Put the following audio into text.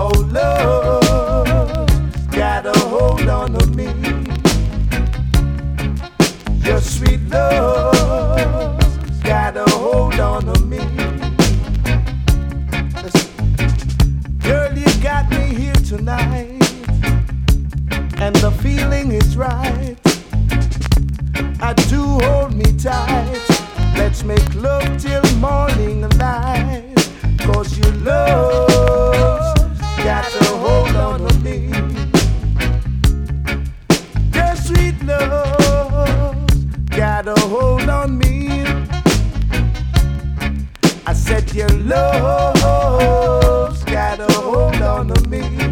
Oh, love, got a hold on to me. Your sweet love, got a hold on to me. Girl, you got me here tonight, and the feeling is right. I do hold me tight. Let's make love till morning light. 'Cause your love got a hold on to me. Your sweet love got a hold on me. I said your love's got a hold on to me.